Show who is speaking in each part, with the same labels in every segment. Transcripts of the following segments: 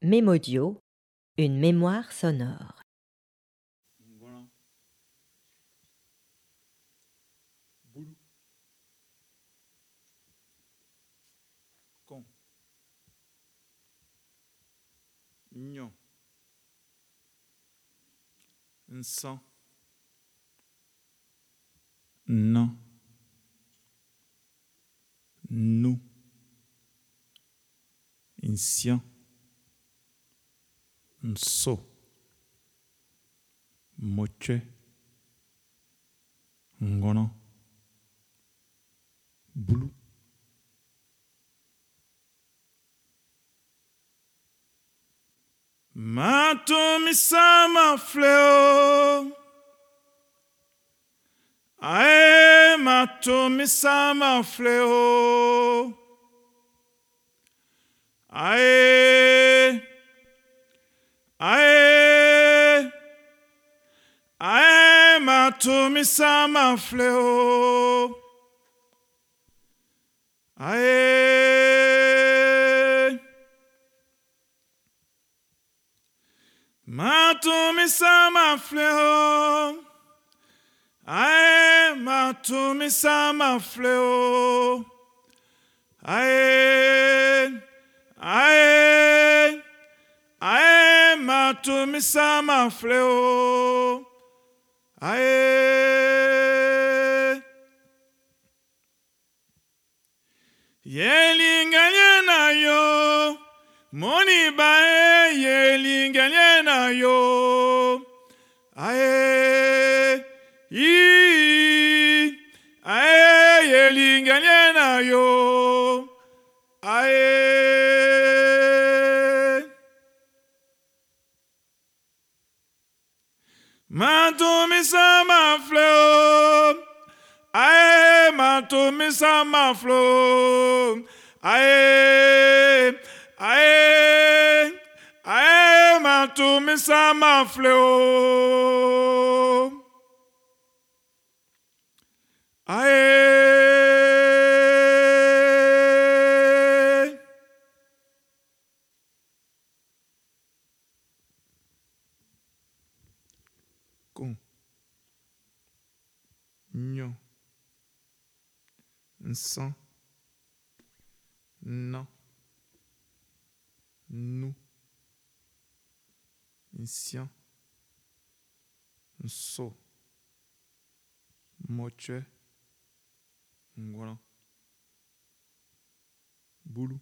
Speaker 1: Mémodio, une mémoire sonore.
Speaker 2: Voilà. Boulou. Con. Nyon. Nsan. Non. Nou. Insien. Nso. Moche. Ngono. Boulou. Matomisama fleo. Ae matomisama fleo. Ae. Ae. Ae matomisama fleo. Ae. Matomisama fleo. Ae matomisama fleo. Ae. Ae. Ae matomisama fleo. Ae. Yelinganye na yo. Moni bae yelinganye na yo. Ae. I. Ae yelinganye na yo. Ae. Matomisama fleo. Ae matomisama fleo. Ae. Ae. Ae matomisama fleo. Ae. Con. Nyon. Nsan. Non. Nou. Insien. Nso. Moche. Ngono. Boulou.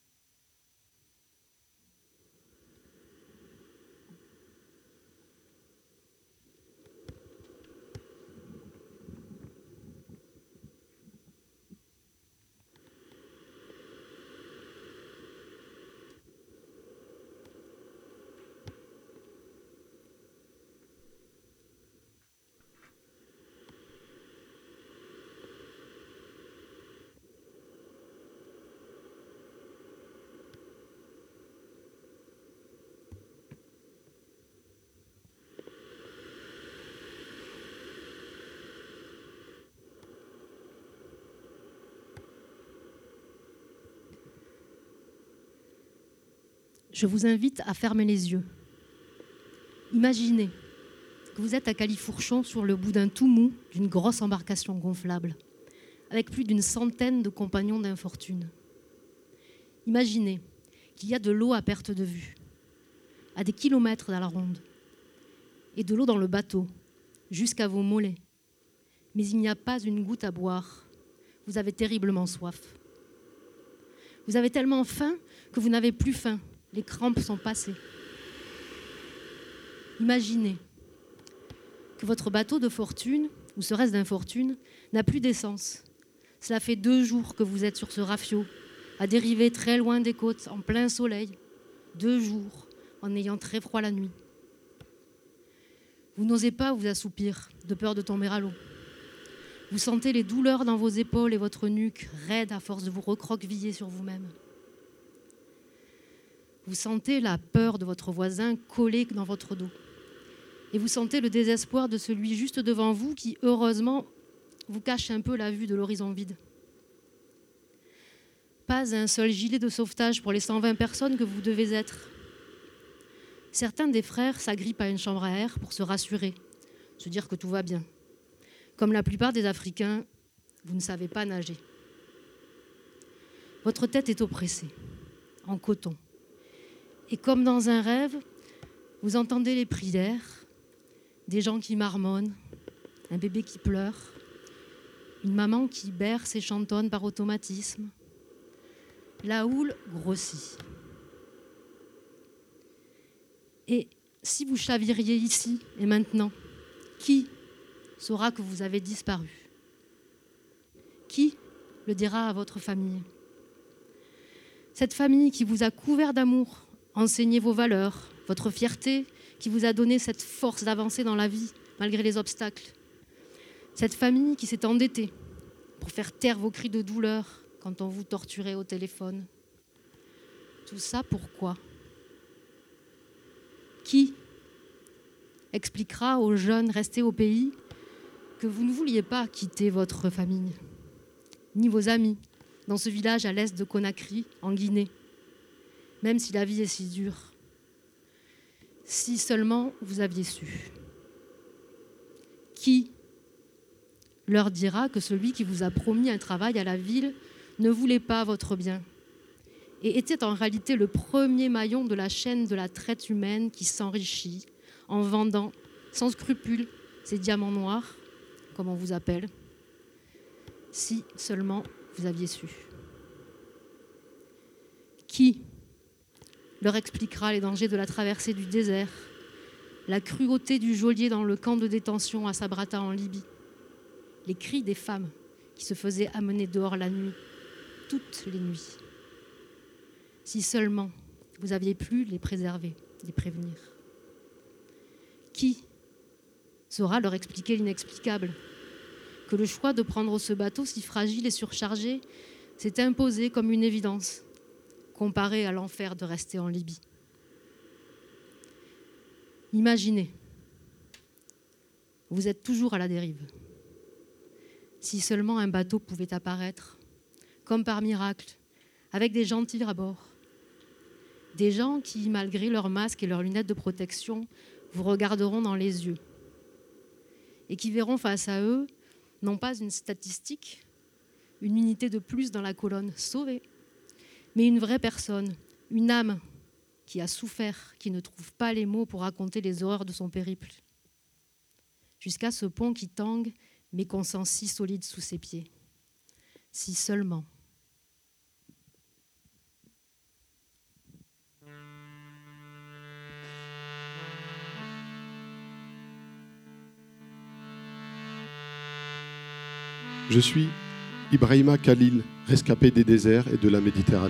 Speaker 3: Je vous invite à fermer les yeux. Imaginez que vous êtes à Califourchon sur le bout d'un tout mou d'une grosse embarcation gonflable, avec plus d'une centaine de compagnons d'infortune. Imaginez qu'il y a de l'eau à perte de vue, à des kilomètres dans la ronde, et de l'eau dans le bateau, jusqu'à vos mollets. Mais il n'y a pas une goutte à boire. Vous avez terriblement soif. Vous avez tellement faim que vous n'avez plus faim. Les crampes sont passées. Imaginez que votre bateau de fortune, ou serait-ce d'infortune, n'a plus d'essence. Cela fait 2 jours que vous êtes sur ce rafiot, à dériver très loin des côtes, en plein soleil. 2 jours, en ayant très froid la nuit. Vous n'osez pas vous assoupir, de peur de tomber à l'eau. Vous sentez les douleurs dans vos épaules et votre nuque, raide à force de vous recroqueviller sur vous-même. Vous sentez la peur de votre voisin collée dans votre dos. Et vous sentez le désespoir de celui juste devant vous qui, heureusement, vous cache un peu la vue de l'horizon vide. Pas un seul gilet de sauvetage pour les 120 personnes que vous devez être. Certains des frères s'agrippent à une chambre à air pour se rassurer, se dire que tout va bien. Comme la plupart des Africains, vous ne savez pas nager. Votre tête est oppressée, en coton. Et comme dans un rêve, vous entendez les prières, des gens qui marmonnent, un bébé qui pleure, une maman qui berce et chantonne par automatisme. La houle grossit. Et si vous chaviriez ici et maintenant, qui saura que vous avez disparu? Qui le dira à votre famille? Cette famille qui vous a couvert d'amour, enseigné vos valeurs, votre fierté, qui vous a donné cette force d'avancer dans la vie malgré les obstacles. Cette famille qui s'est endettée pour faire taire vos cris de douleur quand on vous torturait au téléphone. Tout ça pourquoi? Qui expliquera aux jeunes restés au pays que vous ne vouliez pas quitter votre famille, ni vos amis, dans ce village à l'est de Conakry, en Guinée, même si la vie est si dure? Si seulement vous aviez su. Qui leur dira que celui qui vous a promis un travail à la ville ne voulait pas votre bien et était en réalité le premier maillon de la chaîne de la traite humaine qui s'enrichit en vendant sans scrupule ces diamants noirs, comme on vous appelle? Si seulement vous aviez su. Qui leur expliquera les dangers de la traversée du désert, la cruauté du geôlier dans le camp de détention à Sabrata en Libye, les cris des femmes qui se faisaient amener dehors la nuit, toutes les nuits? Si seulement vous aviez pu les préserver, les prévenir. Qui saura leur expliquer l'inexplicable? Que le choix de prendre ce bateau si fragile et surchargé s'est imposé comme une évidence, comparé à l'enfer de rester en Libye. Imaginez, vous êtes toujours à la dérive. Si seulement un bateau pouvait apparaître, comme par miracle, avec des gentils à bord. Des gens qui, malgré leurs masques et leurs lunettes de protection, vous regarderont dans les yeux et qui verront face à eux non pas une statistique, une unité de plus dans la colonne sauvée, mais une vraie personne, une âme qui a souffert, qui ne trouve pas les mots pour raconter les horreurs de son périple. Jusqu'à ce pont qui tangue, mais qu'on sent si solide sous ses pieds. Si seulement.
Speaker 4: Je suis Ibrahima Khalil, rescapé des déserts et de la Méditerranée.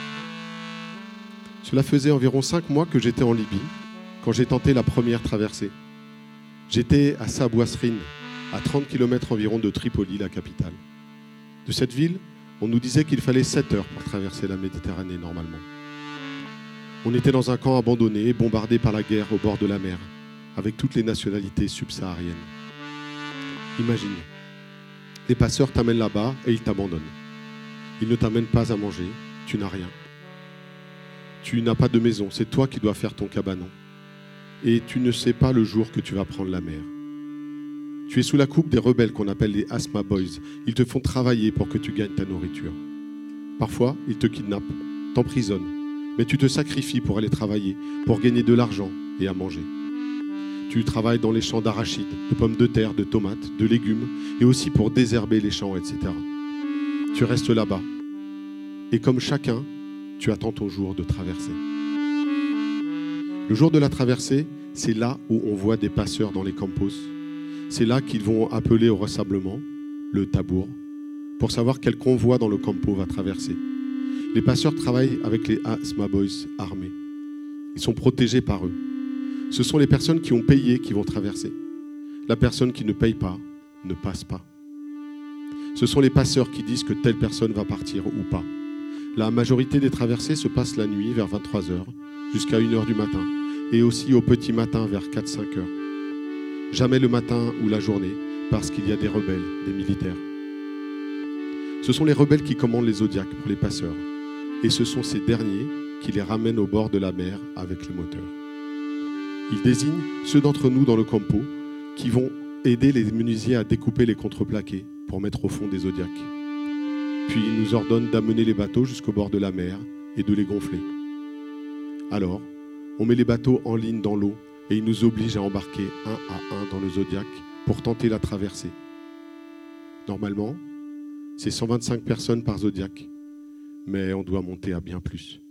Speaker 4: Cela faisait environ 5 mois que j'étais en Libye, quand j'ai tenté la première traversée. J'étais à Sabouasrine, à 30 km environ de Tripoli, la capitale. De cette ville, on nous disait qu'il fallait 7 heures pour traverser la Méditerranée normalement. On était dans un camp abandonné, bombardé par la guerre au bord de la mer, avec toutes les nationalités subsahariennes. Imaginez. Les passeurs t'amènent là-bas et ils t'abandonnent. Ils ne t'amènent pas à manger, tu n'as rien. Tu n'as pas de maison, c'est toi qui dois faire ton cabanon. Et tu ne sais pas le jour que tu vas prendre la mer. Tu es sous la coupe des rebelles qu'on appelle les Asma Boys. Ils te font travailler pour que tu gagnes ta nourriture. Parfois, ils te kidnappent, t'emprisonnent, mais tu te sacrifies pour aller travailler, pour gagner de l'argent et à manger. Tu travailles dans les champs d'arachides, de pommes de terre, de tomates, de légumes, et aussi pour désherber les champs, etc. Tu restes là-bas. Et comme chacun, tu attends ton jour de traversée. Le jour de la traversée, c'est là où on voit des passeurs dans les campos. C'est là qu'ils vont appeler au rassemblement, le tabour, pour savoir quel convoi dans le campo va traverser. Les passeurs travaillent avec les Asma Boys armés. Ils sont protégés par eux. Ce sont les personnes qui ont payé qui vont traverser. La personne qui ne paye pas ne passe pas. Ce sont les passeurs qui disent que telle personne va partir ou pas. La majorité des traversées se passent la nuit vers 23h jusqu'à 1h du matin et aussi au petit matin vers 4-5 heures. Jamais le matin ou la journée parce qu'il y a des rebelles, des militaires. Ce sont les rebelles qui commandent les zodiacs pour les passeurs et ce sont ces derniers qui les ramènent au bord de la mer avec les moteurs. Il désigne ceux d'entre nous dans le campo qui vont aider les menuisiers à découper les contreplaqués pour mettre au fond des zodiacs. Puis il nous ordonne d'amener les bateaux jusqu'au bord de la mer et de les gonfler. Alors, on met les bateaux en ligne dans l'eau et il nous oblige à embarquer un à un dans le zodiac pour tenter la traversée. Normalement, c'est 125 personnes par zodiac, mais on doit monter à bien plus.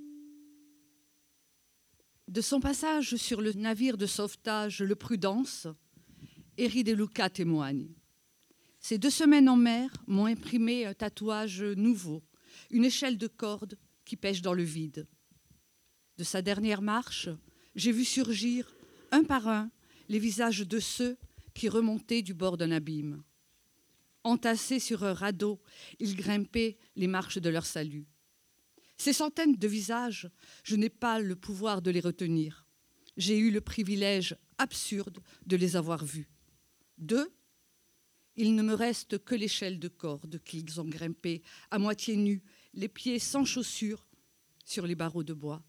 Speaker 5: De son passage sur le navire de sauvetage Le Prudence, Eri De Luca témoigne. Ces 2 semaines en mer m'ont imprimé un tatouage nouveau, une échelle de corde qui pêche dans le vide. De sa dernière marche, j'ai vu surgir, un par un, les visages de ceux qui remontaient du bord d'un abîme. Entassés sur un radeau, ils grimpaient les marches de leur salut. Ces centaines de visages, je n'ai pas le pouvoir de les retenir. J'ai eu le privilège absurde de les avoir vus. D'eux, il ne me reste que l'échelle de corde qu'ils ont grimpée, à moitié nus, les pieds sans chaussures, sur les barreaux de bois.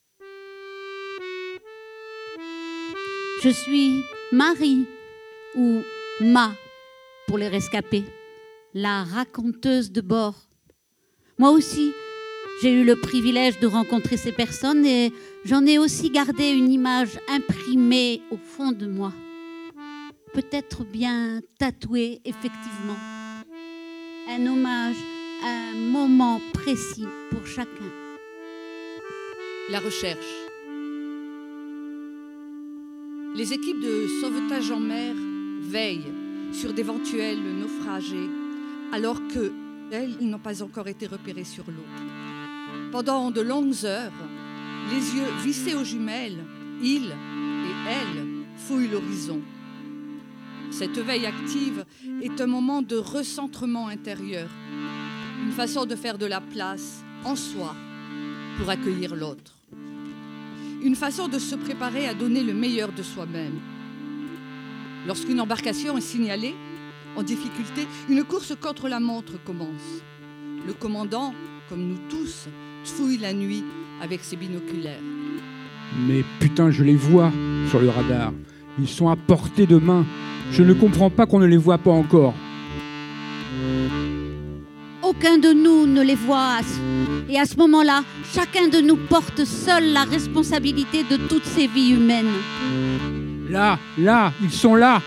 Speaker 6: Je suis Marie, ou Ma, pour les rescapés, la raconteuse de bord. Moi aussi, j'ai eu le privilège de rencontrer ces personnes et j'en ai aussi gardé une image imprimée au fond de moi. Peut-être bien tatouée, effectivement. Un hommage à un moment précis pour chacun.
Speaker 5: La recherche. Les équipes de sauvetage en mer veillent sur d'éventuels naufragés alors qu'elles n'ont pas encore été repérées sur l'eau. Pendant de longues heures, les yeux vissés aux jumelles, ils et elles fouillent l'horizon. Cette veille active est un moment de recentrement intérieur, une façon de faire de la place en soi pour accueillir l'autre. Une façon de se préparer à donner le meilleur de soi-même. Lorsqu'une embarcation est signalée, en difficulté, une course contre la montre commence. Le commandant, comme nous tous, fouille la nuit avec ses binoculaires.
Speaker 7: Mais putain, je les vois sur le radar. Ils sont à portée de main. Je ne comprends pas qu'on ne les voit pas encore.
Speaker 6: Aucun de nous ne les voit. Et à ce moment-là, chacun de nous porte seul la responsabilité de toutes ces vies humaines.
Speaker 7: Là, ils sont là.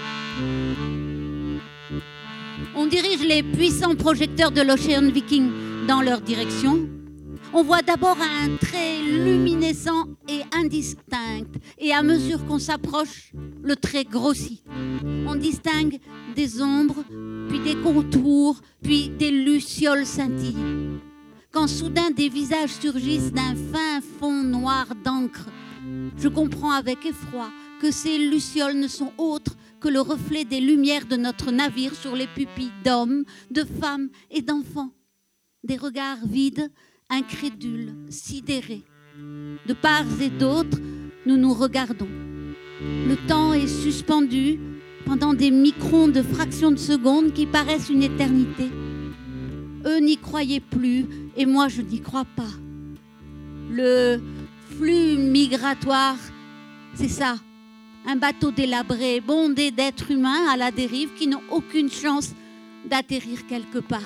Speaker 6: On dirige les puissants projecteurs de l'Ocean Viking dans leur direction. On voit d'abord un trait luminescent et indistinct. Et à mesure qu'on s'approche, le trait grossit. On distingue des ombres, puis des contours, puis des lucioles scintillées. Quand soudain des visages surgissent d'un fin fond noir d'encre, je comprends avec effroi que ces lucioles ne sont autres que le reflet des lumières de notre navire sur les pupilles d'hommes, de femmes et d'enfants. Des regards vides, incrédules, sidérés. De part et d'autre, nous nous regardons. Le temps est suspendu pendant des microns de fractions de secondes qui paraissent une éternité. Eux n'y croyaient plus et moi je n'y crois pas. Le flux migratoire, c'est ça. Un bateau délabré, bondé d'êtres humains à la dérive qui n'ont aucune chance d'atterrir quelque part.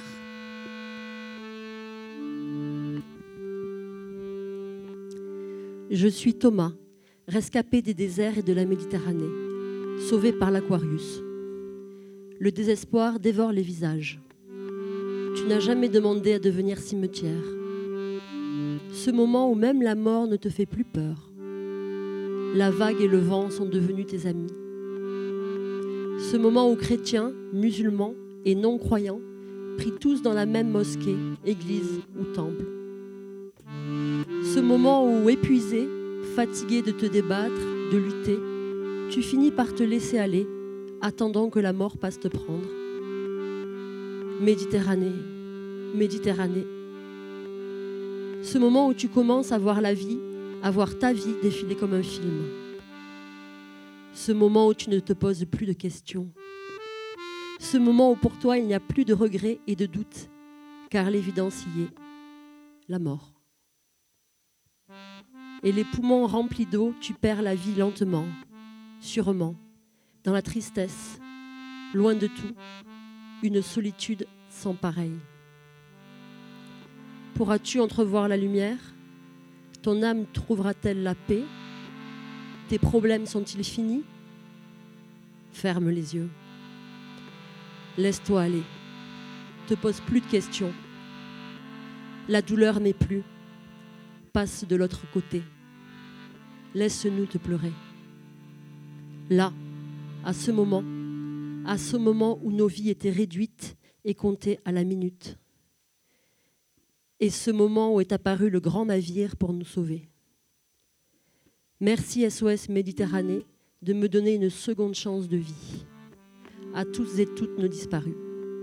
Speaker 8: Je suis Thomas, rescapé des déserts et de la Méditerranée, sauvé par l'Aquarius. Le désespoir dévore les visages. Tu n'as jamais demandé à devenir cimetière. Ce moment où même la mort ne te fait plus peur. La vague et le vent sont devenus tes amis. Ce moment où chrétiens, musulmans et non-croyants prient tous dans la même mosquée, église ou temple. Ce moment où, épuisé, fatigué de te débattre, de lutter, tu finis par te laisser aller, attendant que la mort passe te prendre. Méditerranée, Méditerranée. Ce moment où tu commences à voir la vie, à voir ta vie défiler comme un film. Ce moment où tu ne te poses plus de questions. Ce moment où pour toi il n'y a plus de regrets et de doutes, car l'évidence y est, la mort. Et les poumons remplis d'eau, tu perds la vie lentement, sûrement, dans la tristesse, loin de tout, une solitude sans pareille. Pourras-tu entrevoir la lumière? Ton âme trouvera-t-elle la paix? Tes problèmes sont-ils finis? Ferme les yeux. Laisse-toi aller. Te pose plus de questions. La douleur n'est plus. Passe de l'autre côté. Laisse-nous te pleurer. Là, à ce moment où nos vies étaient réduites et comptées à la minute. Et ce moment où est apparu le grand navire pour nous sauver. Merci SOS Méditerranée de me donner une seconde chance de vie. À tous et toutes nos disparus.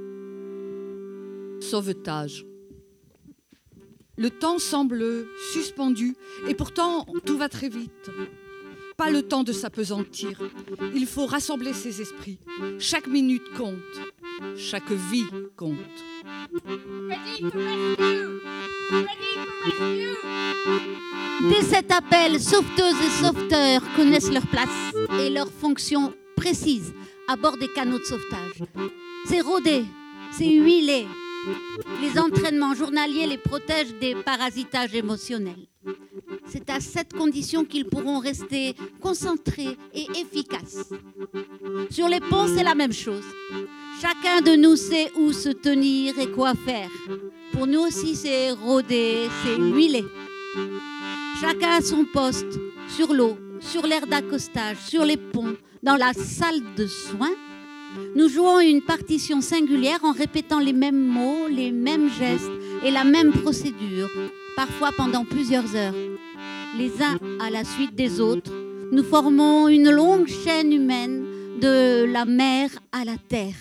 Speaker 5: Sauvetage. Le temps semble suspendu et pourtant tout va très vite. Pas le temps de s'apesantir. Il faut rassembler ses esprits. Chaque minute compte. Chaque vie compte.
Speaker 6: Dès cet appel, sauveteuses et sauveteurs connaissent leur place et leur fonction précise à bord des canots de sauvetage. C'est rodé, c'est huilé. Les entraînements journaliers les protègent des parasitages émotionnels. C'est à cette condition qu'ils pourront rester concentrés et efficaces. Sur les ponts, c'est la même chose. Chacun de nous sait où se tenir et quoi faire. Pour nous aussi, c'est rodé, c'est huilé. Chacun à son poste, sur l'eau, sur l'aire d'accostage, sur les ponts, dans la salle de soins. Nous jouons une partition singulière en répétant les mêmes mots, les mêmes gestes et la même procédure, parfois pendant plusieurs heures. Les uns à la suite des autres, nous formons une longue chaîne humaine de la mer à la terre.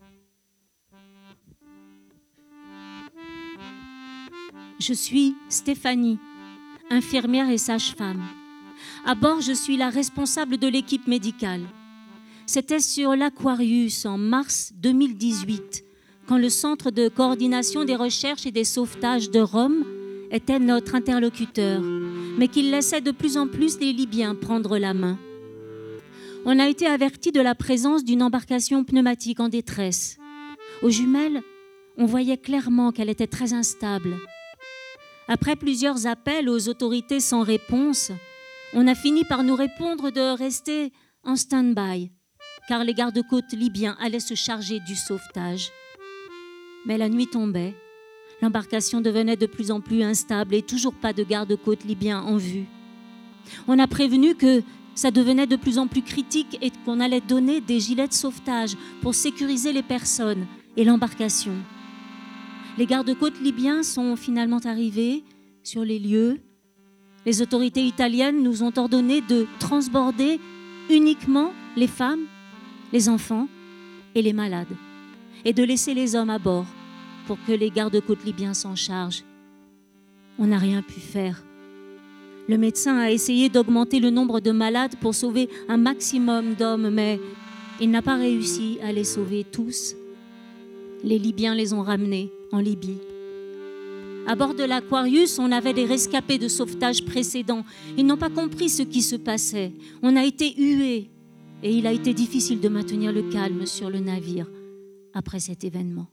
Speaker 9: Je suis Stéphanie, infirmière et sage-femme. À bord, je suis la responsable de l'équipe médicale. C'était sur l'Aquarius en mars 2018, quand le Centre de coordination des recherches et des sauvetages de Rome était notre interlocuteur, mais qu'il laissait de plus en plus les Libyens prendre la main. On a été avertis de la présence d'une embarcation pneumatique en détresse. Aux jumelles, on voyait clairement qu'elle était très instable. Après plusieurs appels aux autorités sans réponse, on a fini par nous répondre de rester en stand-by, car les gardes-côtes libyens allaient se charger du sauvetage. Mais la nuit tombait, l'embarcation devenait de plus en plus instable et toujours pas de garde-côtes libyens en vue. On a prévenu que ça devenait de plus en plus critique et qu'on allait donner des gilets de sauvetage pour sécuriser les personnes et l'embarcation. Les gardes-côtes libyens sont finalement arrivés sur les lieux. Les autorités italiennes nous ont ordonné de transborder uniquement les femmes, les enfants et les malades, et de laisser les hommes à bord pour que les gardes-côtes libyens s'en chargent. On n'a rien pu faire. Le médecin a essayé d'augmenter le nombre de malades pour sauver un maximum d'hommes, mais il n'a pas réussi à les sauver tous. Les Libyens les ont ramenés en Libye. À bord de l'Aquarius, on avait des rescapés de sauvetage précédents. Ils n'ont pas compris ce qui se passait. On a été hués et il a été difficile de maintenir le calme sur le navire après cet événement.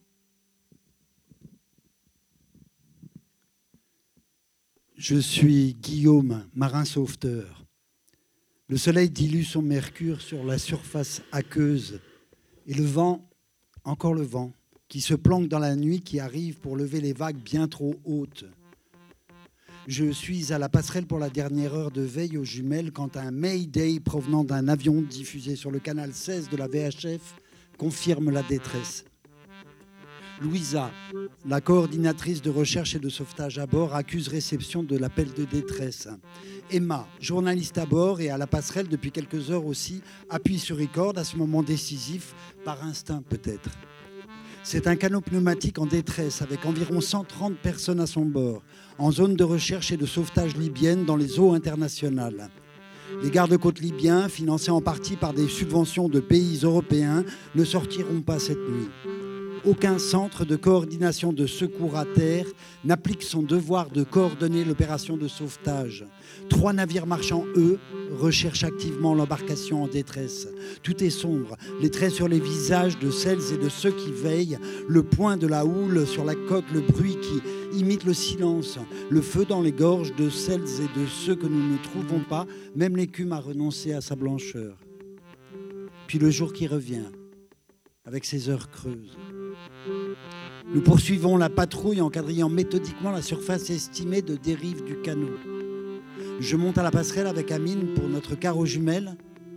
Speaker 10: Je suis Guillaume, marin sauveteur. Le soleil dilue son mercure sur la surface aqueuse et le vent, encore le vent, qui se planque dans la nuit, qui arrive pour lever les vagues bien trop hautes. Je suis à la passerelle pour la dernière heure de veille aux jumelles quand un Mayday provenant d'un avion diffusé sur le canal 16 de la VHF confirme la détresse. Louisa, la coordinatrice de recherche et de sauvetage à bord, accuse réception de l'appel de détresse. Emma, journaliste à bord et à la passerelle depuis quelques heures aussi, appuie sur record à ce moment décisif, par instinct peut-être. C'est un canot pneumatique en détresse avec environ 130 personnes à son bord, en zone de recherche et de sauvetage libyenne dans les eaux internationales. Les gardes-côtes libyens, financés en partie par des subventions de pays européens, ne sortiront pas cette nuit. Aucun centre de coordination de secours à terre n'applique son devoir de coordonner l'opération de sauvetage. 3 navires marchands, eux, recherchent activement l'embarcation en détresse. Tout est sombre, les traits sur les visages de celles et de ceux qui veillent, le point de la houle sur la coque, le bruit qui imite le silence, le feu dans les gorges de celles et de ceux que nous ne trouvons pas, même l'écume a renoncé à sa blancheur. Puis le jour qui revient, avec ses heures creuses. Nous poursuivons la patrouille en quadrillant méthodiquement la surface estimée de dérive du canot. Je monte à la passerelle avec Amine pour notre carreau jumelle.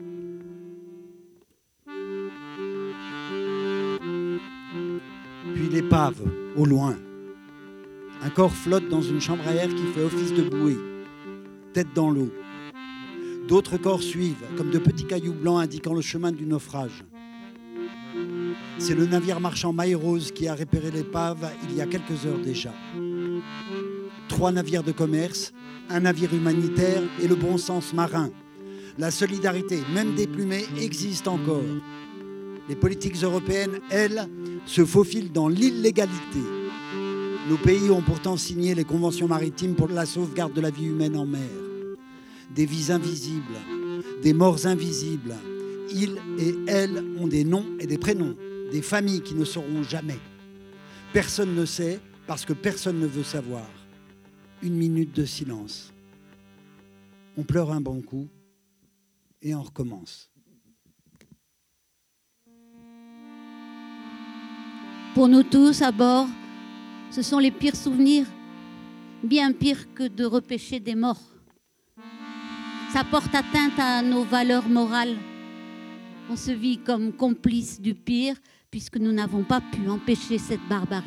Speaker 10: Puis l'épave, au loin. Un corps flotte dans une chambre à air qui fait office de bouée, tête dans l'eau. D'autres corps suivent, comme de petits cailloux blancs indiquant le chemin du naufrage. C'est le navire marchand Maille-Rose qui a repéré l'épave il y a quelques heures déjà. 3 navires de commerce, un navire humanitaire et le bon sens marin. La solidarité, même déplumée, existe encore. Les politiques européennes, elles, se faufilent dans l'illégalité. Nos pays ont pourtant signé les conventions maritimes pour la sauvegarde de la vie humaine en mer. Des vies invisibles, des morts invisibles. Ils et elles ont des noms et des prénoms, des familles qui ne sauront jamais. Personne ne sait parce que personne ne veut savoir. 1 minute de silence. On pleure un bon coup et on recommence.
Speaker 6: Pour nous tous, à bord, ce sont les pires souvenirs, bien pires que de repêcher des morts. Ça porte atteinte à nos valeurs morales. On se vit comme complices du pire puisque nous n'avons pas pu empêcher cette barbarie.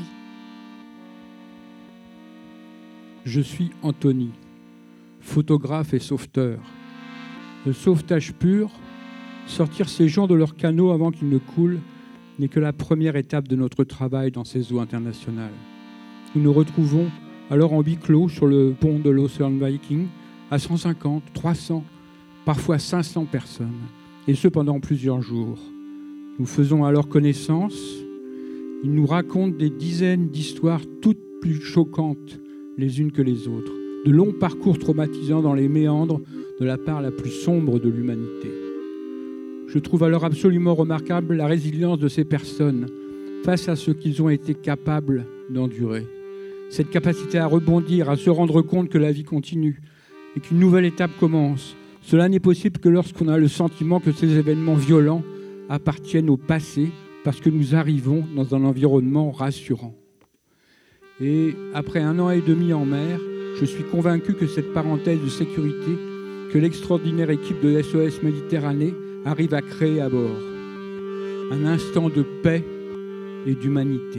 Speaker 7: Je suis Anthony, photographe et sauveteur. Le sauvetage pur, sortir ces gens de leur canot avant qu'ils ne coulent, n'est que la première étape de notre travail dans ces eaux internationales. Nous nous retrouvons alors en huis clos sur le pont de l'Ocean Viking à 150, 300, parfois 500 personnes, et ce pendant plusieurs jours. Nous faisons alors connaissance. Ils nous racontent des dizaines d'histoires toutes plus choquantes les unes que les autres, de longs parcours traumatisants dans les méandres de la part la plus sombre de l'humanité. Je trouve alors absolument remarquable la résilience de ces personnes face à ce qu'ils ont été capables d'endurer. Cette capacité à rebondir, à se rendre compte que la vie continue et qu'une nouvelle étape commence. Cela n'est possible que lorsqu'on a le sentiment que ces événements violents appartiennent au passé parce que nous arrivons dans un environnement rassurant. Et après 1 an et demi en mer, je suis convaincu que cette parenthèse de sécurité que l'extraordinaire équipe de SOS Méditerranée arrive à créer à bord. Un instant de paix et d'humanité.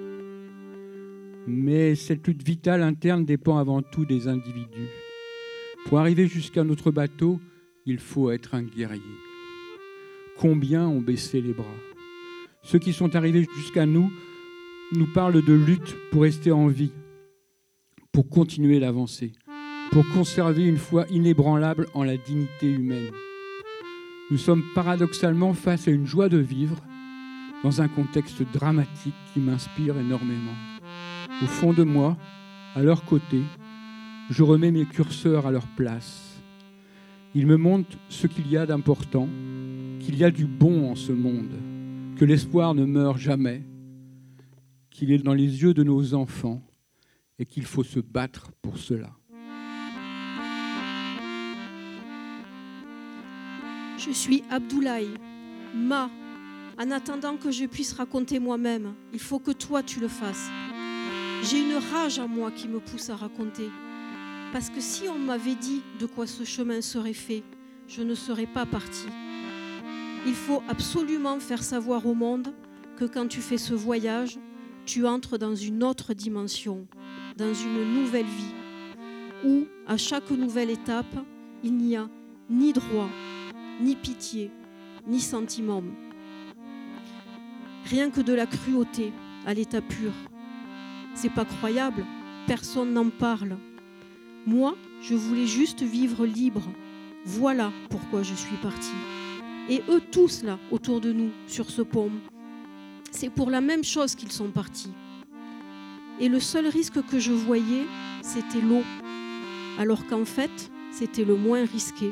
Speaker 7: Mais cette lutte vitale interne dépend avant tout des individus. Pour arriver jusqu'à notre bateau, il faut être un guerrier. Combien ont baissé les bras? Ceux qui sont arrivés jusqu'à nous parlent de lutte pour rester en vie, pour continuer l'avancée, pour conserver une foi inébranlable en la dignité humaine. Nous sommes paradoxalement face à une joie de vivre dans un contexte dramatique qui m'inspire énormément. Au fond de moi, à leur côté, je remets mes curseurs à leur place. Ils me montrent ce qu'il y a d'important, qu'il y a du bon en ce monde, que l'espoir ne meurt jamais, qu'il est dans les yeux de nos enfants et qu'il faut se battre pour cela.
Speaker 11: Je suis Abdoulaye, Ma. En attendant que je puisse raconter moi-même, il faut que toi tu le fasses. J'ai une rage en moi qui me pousse à raconter. Parce que si on m'avait dit de quoi ce chemin serait fait, je ne serais pas partie. Il faut absolument faire savoir au monde que quand tu fais ce voyage, tu entres dans une autre dimension, dans une nouvelle vie, où à chaque nouvelle étape, il n'y a ni droit, ni pitié, ni sentiment. Rien que de la cruauté à l'état pur. C'est pas croyable, personne n'en parle. Moi, je voulais juste vivre libre. Voilà pourquoi je suis partie. Et eux tous là, autour de nous, sur ce pont. c'est pour la même chose qu'ils sont partis. Et le seul risque que je voyais, c'était l'eau, alors qu'en fait, c'était le moins risqué.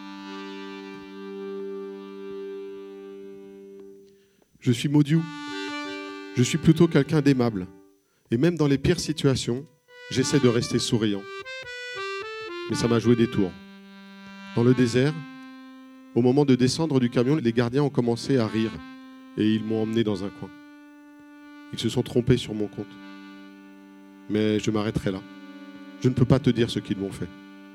Speaker 4: Je suis Maudiou. Je suis plutôt quelqu'un d'aimable. Et même dans les pires situations, j'essaie de rester souriant. Mais ça m'a joué des tours. Dans le désert, au moment de descendre du camion, les gardiens ont commencé à rire et ils m'ont emmené dans un coin. Ils se sont trompés sur mon compte. Mais je m'arrêterai là. Je ne peux pas te dire ce qu'ils m'ont fait.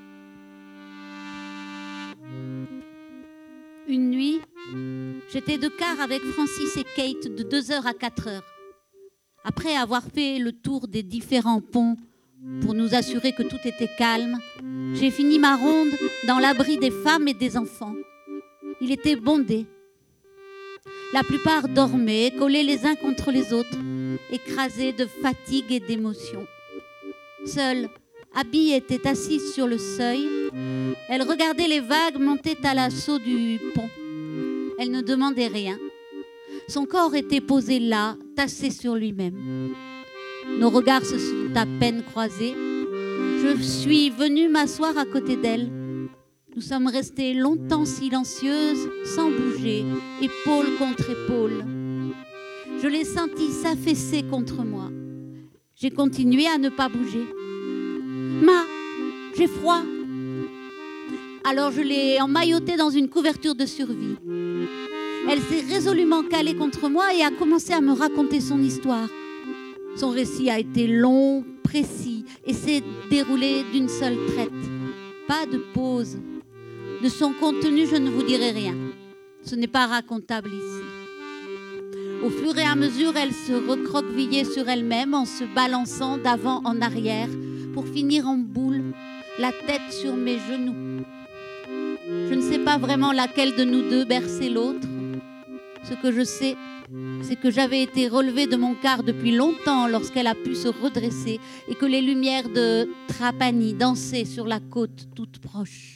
Speaker 6: Une nuit, j'étais de quart avec Francis et Kate de 2h à 4h. Après avoir fait le tour des différents ponts pour nous assurer que tout était calme, j'ai fini ma ronde dans l'abri des femmes et des enfants. Il était bondé. La plupart dormaient, collés les uns contre les autres, écrasés de fatigue et d'émotion. Seule, Abby était assise sur le seuil. Elle regardait les vagues monter à l'assaut du pont. Elle ne demandait rien. Son corps était posé là, tassé sur lui-même. Nos regards se sont à peine croisés. Je suis venue m'asseoir à côté d'elle. Nous sommes restées longtemps silencieuses, sans bouger, épaule contre épaule. Je l'ai sentie s'affaisser contre moi. J'ai continué à ne pas bouger. « Ma, j'ai froid !» Alors je l'ai emmaillotée dans une couverture de survie. Elle s'est résolument calée contre moi et a commencé à me raconter son histoire. Son récit a été long, précis et s'est déroulé d'une seule traite. Pas de pause. De son contenu, je ne vous dirai rien. Ce n'est pas racontable ici. Au fur et à mesure, elle se recroquevillait sur elle-même en se balançant d'avant en arrière pour finir en boule, la tête sur mes genoux. Je ne sais pas vraiment laquelle de nous deux berçait l'autre. Ce que je sais, c'est que j'avais été relevée de mon quart depuis longtemps lorsqu'elle a pu se redresser et que les lumières de Trapani dansaient sur la côte toute proche.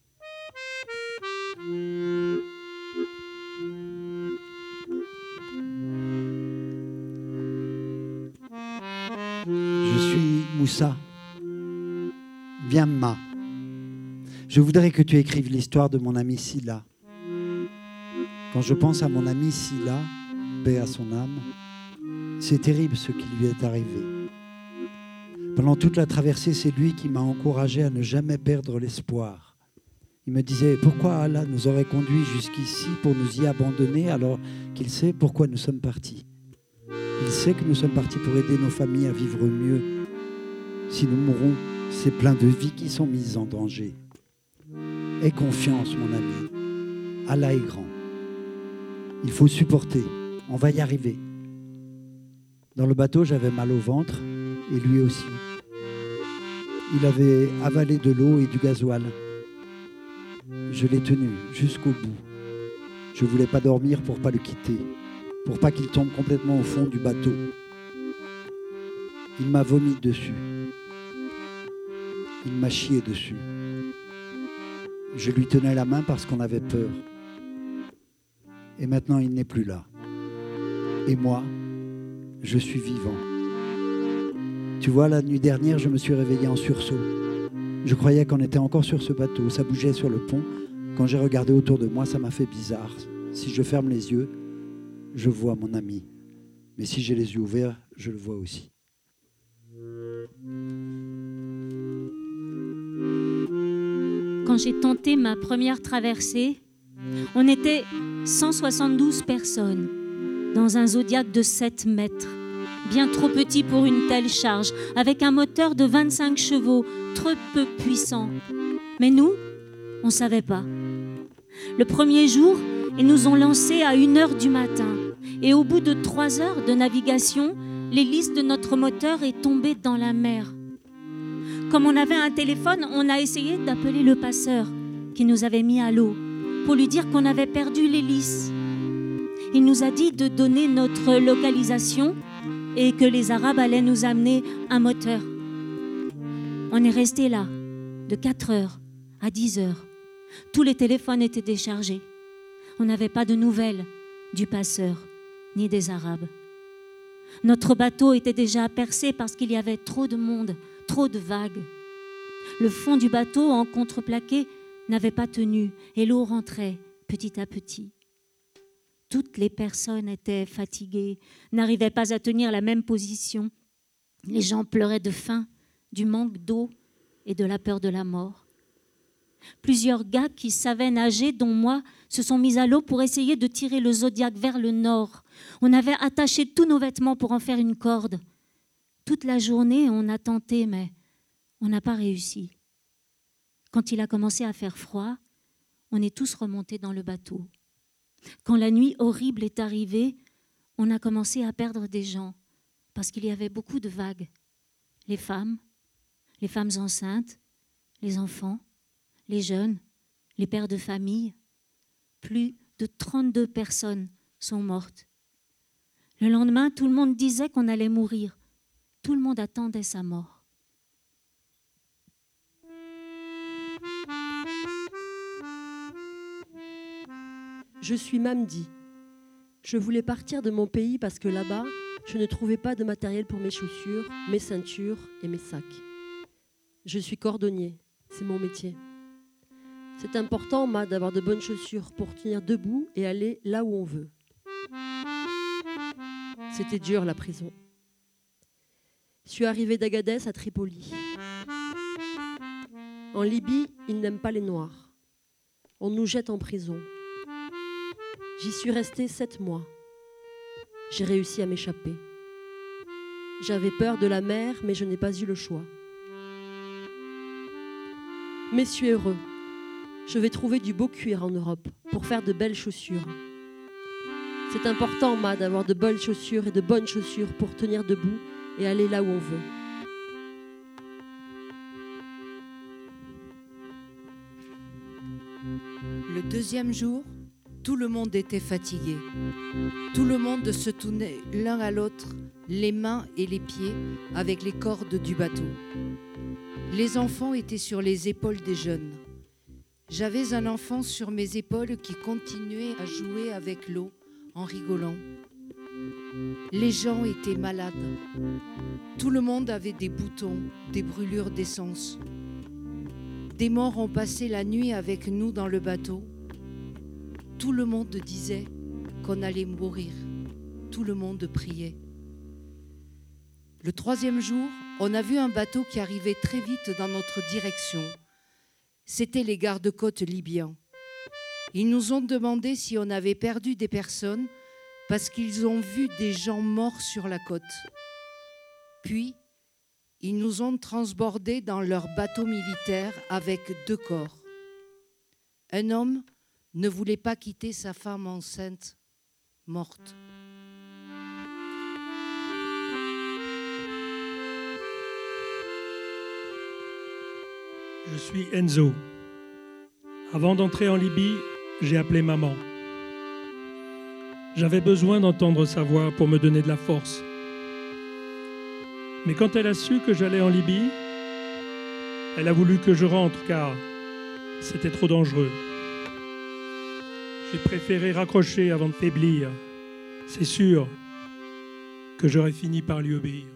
Speaker 10: Je suis Moussa. Viens, Ma. Je voudrais que tu écrives l'histoire de mon ami Silla. Quand je pense à mon ami Silla, paix à son âme, c'est terrible ce qui lui est arrivé. Pendant toute la traversée, c'est lui qui m'a encouragé à ne jamais perdre l'espoir. Il me disait, pourquoi Allah nous aurait conduits jusqu'ici pour nous y abandonner alors qu'il sait pourquoi nous sommes partis. Il sait que nous sommes partis pour aider nos familles à vivre mieux. Si nous mourons, c'est plein de vies qui sont mises en danger. Aie confiance, mon ami. Allah est grand. Il faut supporter. On va y arriver. Dans le bateau, j'avais mal au ventre, et lui aussi. Il avait avalé de l'eau et du gasoil. Je l'ai tenu jusqu'au bout. Je ne voulais pas dormir pour ne pas le quitter, pour pas qu'il tombe complètement au fond du bateau. Il m'a vomi dessus. Il m'a chié dessus. Je lui tenais la main parce qu'on avait peur. Et maintenant, il n'est plus là. Et moi, je suis vivant. Tu vois, la nuit dernière, je me suis réveillé en sursaut. Je croyais qu'on était encore sur ce bateau. Ça bougeait sur le pont. Quand j'ai regardé autour de moi, ça m'a fait bizarre. Si je ferme les yeux, je vois mon ami. Mais si j'ai les yeux ouverts, je le vois aussi.
Speaker 9: Quand j'ai tenté ma première traversée, on était 172 personnes dans un zodiaque de 7 mètres, bien trop petit pour une telle charge, avec un moteur de 25 chevaux, trop peu puissant. Mais nous, on ne savait pas. Le premier jour, ils nous ont lancés à 1h du matin. Et au bout de 3 heures de navigation, l'hélice de notre moteur est tombée dans la mer. Comme on avait un téléphone, on a essayé d'appeler le passeur qui nous avait mis à l'eau pour lui dire qu'on avait perdu l'hélice. Il nous a dit de donner notre localisation et que les Arabes allaient nous amener un moteur. On est resté là, de 4h à 10h. Tous les téléphones étaient déchargés. On n'avait pas de nouvelles du passeur ni des Arabes. Notre bateau était déjà percé parce qu'il y avait trop de monde, trop de vagues. Le fond du bateau, en contreplaqué, n'avait pas tenu et l'eau rentrait petit à petit. Toutes les personnes étaient fatiguées, n'arrivaient pas à tenir la même position. Les gens pleuraient de faim, du manque d'eau et de la peur de la mort. Plusieurs gars qui savaient nager, dont moi, se sont mis à l'eau pour essayer de tirer le Zodiac vers le nord. On avait attaché tous nos vêtements pour en faire une corde. Toute la journée, on a tenté, mais on n'a pas réussi. Quand il a commencé à faire froid, on est tous remontés dans le bateau. Quand la nuit horrible est arrivée, on a commencé à perdre des gens parce qu'il y avait beaucoup de vagues. Les femmes enceintes, les enfants, les jeunes, les pères de famille. Plus de 32 personnes sont mortes. Le lendemain, tout le monde disait qu'on allait mourir. Tout le monde attendait sa mort.
Speaker 8: Je suis Mamdi. Je voulais partir de mon pays parce que là-bas, je ne trouvais pas de matériel pour mes chaussures, mes ceintures et mes sacs. Je suis cordonnier, c'est mon métier. C'est important, Ma, d'avoir de bonnes chaussures pour tenir debout et aller là où on veut. C'était dur, la prison. Je suis arrivée d'Agadez à Tripoli. En Libye, ils n'aiment pas les Noirs. On nous jette en prison. J'y suis restée 7 mois. J'ai réussi à m'échapper. J'avais peur de la mer, mais je n'ai pas eu le choix. Mais je suis heureux. Je vais trouver du beau cuir en Europe pour faire de belles chaussures. C'est important, Ma, d'avoir de belles chaussures et de bonnes chaussures pour tenir debout et aller là où on veut.
Speaker 12: Le deuxième jour, tout le monde était fatigué. Tout le monde se tenait l'un à l'autre, les mains et les pieds, avec les cordes du bateau. Les enfants étaient sur les épaules des jeunes. J'avais un enfant sur mes épaules qui continuait à jouer avec l'eau en rigolant. Les gens étaient malades. Tout le monde avait des boutons, des brûlures d'essence. Des morts ont passé la nuit avec nous dans le bateau. Tout le monde disait qu'on allait mourir. Tout le monde priait. Le troisième jour, on a vu un bateau qui arrivait très vite dans notre direction. C'étaient les gardes-côtes libyens. Ils nous ont demandé si on avait perdu des personnes parce qu'ils ont vu des gens morts sur la côte. Puis, ils nous ont transbordés dans leur bateau militaire avec 2 corps. Un homme ne voulait pas quitter sa femme enceinte, morte.
Speaker 13: Je suis Enzo. Avant d'entrer en Libye, j'ai appelé maman. J'avais besoin d'entendre sa voix pour me donner de la force. Mais quand elle a su que j'allais en Libye, elle a voulu que je rentre car c'était trop dangereux. J'ai préféré raccrocher avant de faiblir. C'est sûr que j'aurais fini par lui obéir.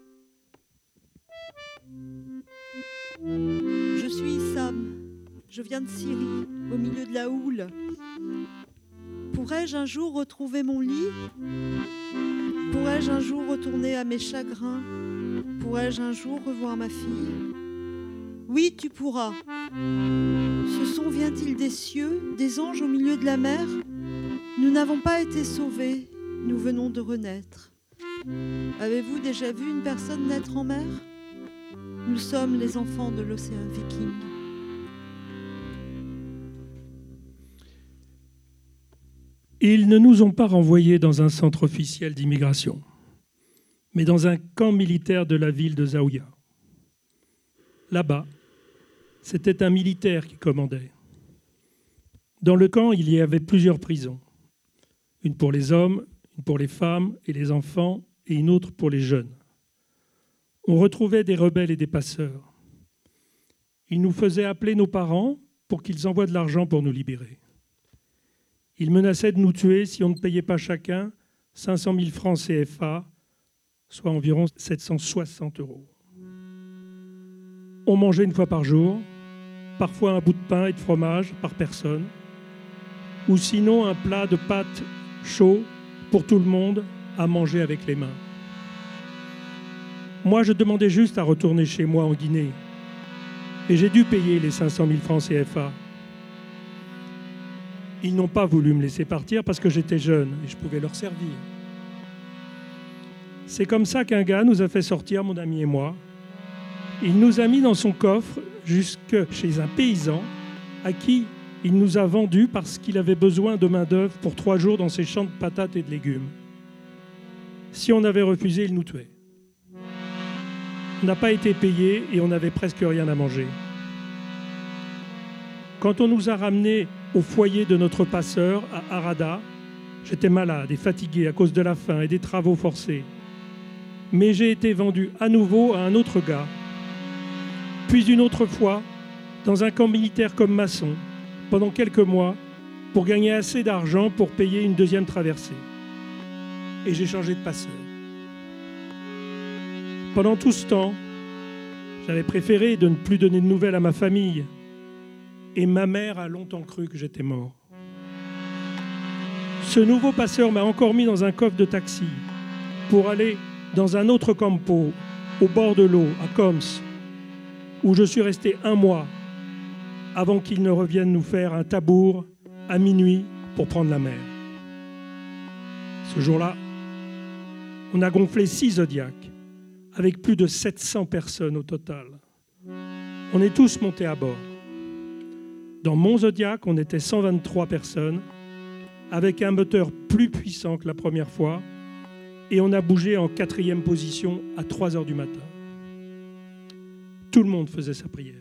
Speaker 14: Je suis Sam. Je viens de Syrie, au milieu de la houle. Pourrais-je un jour retrouver mon lit? Pourrais-je un jour retourner à mes chagrins? Pourrais-je un jour revoir ma fille? Oui, tu pourras. Ce son vient-il des cieux, des anges au milieu de la mer? Nous n'avons pas été sauvés, nous venons de renaître. Avez-vous déjà vu une personne naître en mer? Nous sommes les enfants de l'océan Viking.
Speaker 13: Ils ne nous ont pas renvoyés dans un centre officiel d'immigration, mais dans un camp militaire de la ville de Zaouïa. Là-bas, c'était un militaire qui commandait. Dans le camp, il y avait plusieurs prisons. Une pour les hommes, une pour les femmes et les enfants, et une autre pour les jeunes. On retrouvait des rebelles et des passeurs. Ils nous faisaient appeler nos parents pour qu'ils envoient de l'argent pour nous libérer. Ils menaçaient de nous tuer si on ne payait pas chacun 500 000 francs CFA, soit environ 760 €. On mangeait une fois par jour, parfois un bout de pain et de fromage par personne, ou sinon un plat de pâtes chaud pour tout le monde à manger avec les mains. Moi, je demandais juste à retourner chez moi en Guinée, et j'ai dû payer les 500 000 francs CFA. Ils n'ont pas voulu me laisser partir parce que j'étais jeune et je pouvais leur servir. C'est comme ça qu'un gars nous a fait sortir, mon ami et moi. Il nous a mis dans son coffre jusque chez un paysan à qui il nous a vendus parce qu'il avait besoin de main-d'œuvre pour 3 jours dans ses champs de patates et de légumes. Si on avait refusé, il nous tuait. On n'a pas été payé et on n'avait presque rien à manger. Quand on nous a ramenés au foyer de notre passeur à Harada, j'étais malade et fatigué à cause de la faim et des travaux forcés. Mais j'ai été vendu à nouveau à un autre gars. Puis une autre fois, dans un camp militaire comme maçon, pendant quelques mois, pour gagner assez d'argent pour payer une deuxième traversée. Et j'ai changé de passeur. Pendant tout ce temps, j'avais préféré de ne plus donner de nouvelles à ma famille. Et ma mère a longtemps cru que j'étais mort. Ce nouveau passeur m'a encore mis dans un coffre de taxi pour aller dans un autre campo, au bord de l'eau, à Coms, où je suis resté 1 mois avant qu'il ne revienne nous faire un tabour à minuit pour prendre la mer. Ce jour-là, on a gonflé 6 Zodiacs, avec plus de 700 personnes au total. On est tous montés à bord. Dans mon Zodiac, on était 123 personnes, avec un moteur plus puissant que la première fois, et on a bougé en 4e position à 3 heures du matin. Tout le monde faisait sa prière.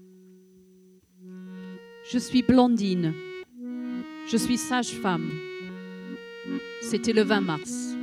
Speaker 15: Je suis Blandine. Je suis sage-femme. C'était le 20 mars.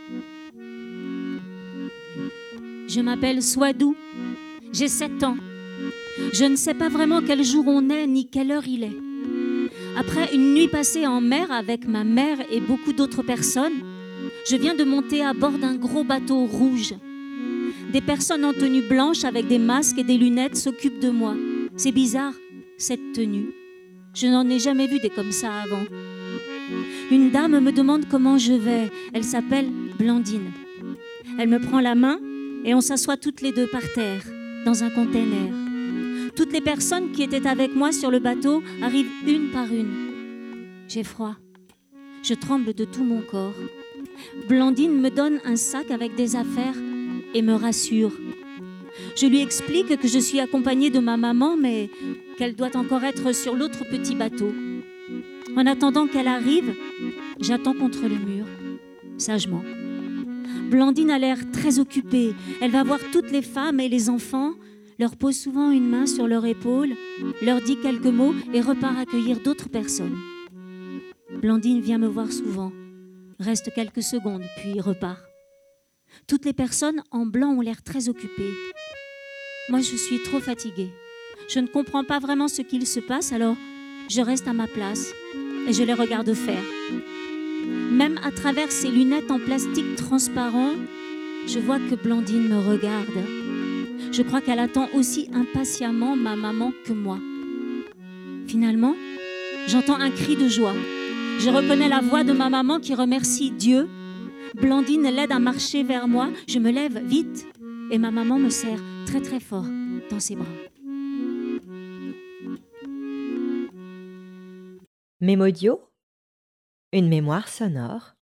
Speaker 9: Je m'appelle Swadou. J'ai 7 ans. Je ne sais pas vraiment quel jour on est ni quelle heure il est. Après une nuit passée en mer avec ma mère et beaucoup d'autres personnes, je viens de monter à bord d'un gros bateau rouge. Des personnes en tenue blanche avec des masques et des lunettes s'occupent de moi. C'est bizarre, cette tenue. Je n'en ai jamais vu des comme ça avant. Une dame me demande comment je vais. Elle s'appelle Blandine. Elle me prend la main et on s'assoit toutes les deux par terre, dans un container. Toutes les personnes qui étaient avec moi sur le bateau arrivent une par une. J'ai froid. Je tremble de tout mon corps. Blandine me donne un sac avec des affaires et me rassure. Je lui explique que je suis accompagnée de ma maman, mais qu'elle doit encore être sur l'autre petit bateau. En attendant qu'elle arrive, j'attends contre le mur, sagement. Blandine a l'air très occupée. Elle va voir toutes les femmes et les enfants, leur pose souvent une main sur leur épaule, leur dit quelques mots et repart accueillir d'autres personnes. Blandine vient me voir souvent, reste quelques secondes, puis repart. Toutes les personnes en blanc ont l'air très occupées. Moi, je suis trop fatiguée. Je ne comprends pas vraiment ce qu'il se passe, alors je reste à ma place et je les regarde faire. Même à travers ces lunettes en plastique transparent, je vois que Blandine me regarde. Je crois qu'elle attend aussi impatiemment ma maman que moi. Finalement, j'entends un cri de joie. Je reconnais la voix de ma maman qui remercie Dieu. Blandine l'aide à marcher vers moi. Je me lève vite et ma maman me serre très très fort dans ses bras.
Speaker 1: Mémodio, une mémoire sonore.